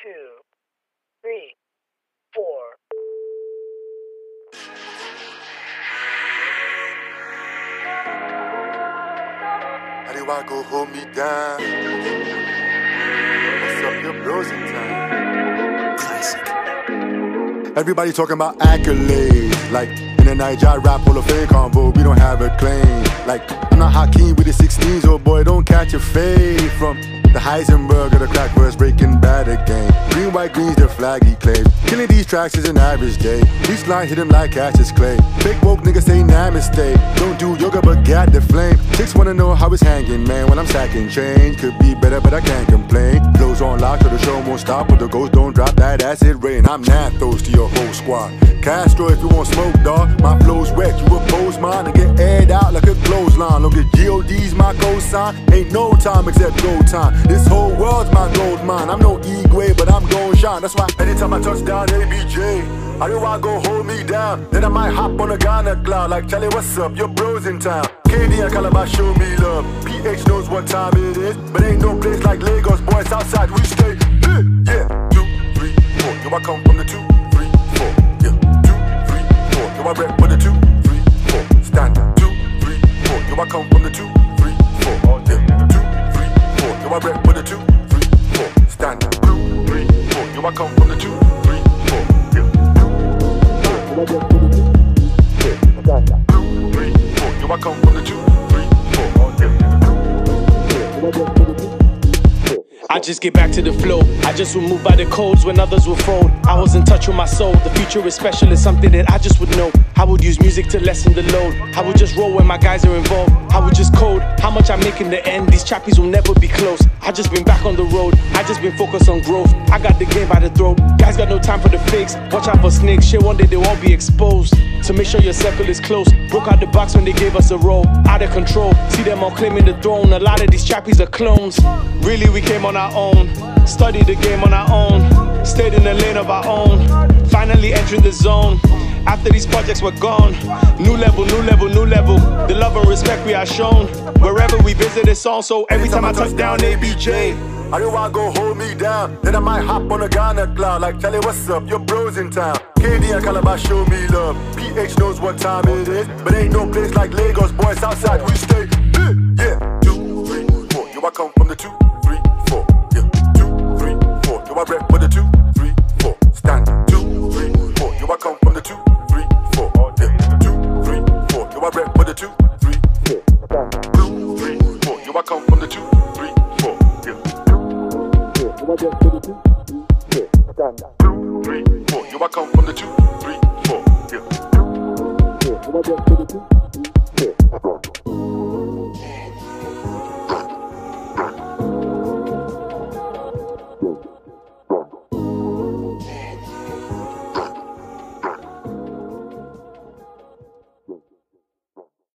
2, 3, 4. How do I go hold me down? What's up, your bros in town? Classic. Everybody talking about accolades, like in the Niger Rap Hall of Fame convo, we don't have a claim. Like I'm not Hakeem with the 16s, oh boy, don't catch a fade from the Heisenberg or the crack verse, Breaking Bad again. Green, white, green's the flag he claims. Killing these tracks is an average day. Each line hit him like Cassius Clay. Fake woke niggas say namaste. Don't do yoga but got the flame. Chicks wanna know how it's hanging, man. When I'm stacking change, could be better but I can't complain. Flows on lock so the show won't stop, but the ghost don't drop that acid rain. I'm Nathos to your whole squad. Castro if you want smoke, dawg. My flow's wet, you oppose mine and get aired out like a clothesline. Look at G.O.D's my cosign. Ain't no time except go time. This whole world's my gold mine. I'm no Igwe, but I'm gon' shine. That's why anytime I touch down ABJ, I know I go hold me down. Then I might hop on a Ghana cloud like Charlie, what's up? Your bros in town. KD and Calabar show me love. PH knows what time it is, but ain't no place like Lagos, boys outside we stay. Yeah, 2, 3, 4. Yo, I come from the 2, 3, 4. Yeah, 2, 3, 4. Yo, I rep for the 2, 3, 4. Stand up. 2, 3, 4. Yo, I come from the 2, 3, 4. Yeah, 2, 3, 4. Yo, I rep for the 2, 3, 4. Stand up. 2, 3, 4. Yo, I come from the 2, 3, 4. Yeah. 2, 3, 4. Yo, I rep for the 2, 3, 4. Stand up. 2, 3, 4. Yo, I come from the 2, 3, 4. I just get back to the flow. I just will move by the codes when others will fold. I was in touch with my soul. The future is special, it's something that I just would know. I would use music to lessen the load. I would just roll when my guys are involved. I would just code how much I make in the end. These chappies will never be close. I just been back on the road. I just been focused on growth. I got the game by the throat. Guys got no time for the fakes. Watch out for snakes. Shit, one day they'll all be exposed. So make sure your circle is close. Broke out the box when they gave us a role. Out of control. See them all claiming the throne. A lot of these chappies are clones. Really, we came on our own. Studied the game on our own. Stayed in the lane of our own. Finally entering the zone. After these projects were gone. New level, new level, new level. The love and respect we are shown. Wherever we visit it's on. So every time I touch down ABJ, I know I go hold me down. Then I might hop on a Ghana cloud like Charlie, what's up? Your bros in town. KD and Calabar show me love. PH knows what time it is, but ain't no place like Lagos, boys outside we stay. Yeah, 2, 3, 4. Yo, I come from the 2, 3, 4. Yeah, 2, 3, 4. Yo, I rep for the 2, 3, 4. Stand up. 2, 3, 4. Yo, I come from the 2, 3, 4. Yeah, 2, 3, 4. Yo, I rep for the 2, 3, 4. Stand up. 2, 3, 4. Yo, I come from the 2, 3, 4. Yeah. Yo, I rep for the 2, 3, 4. Stand up. 2, 3, 4. Yo, I come from the 2, 3, 4. Yeah. Yo, I rep for the 2, 3, 4.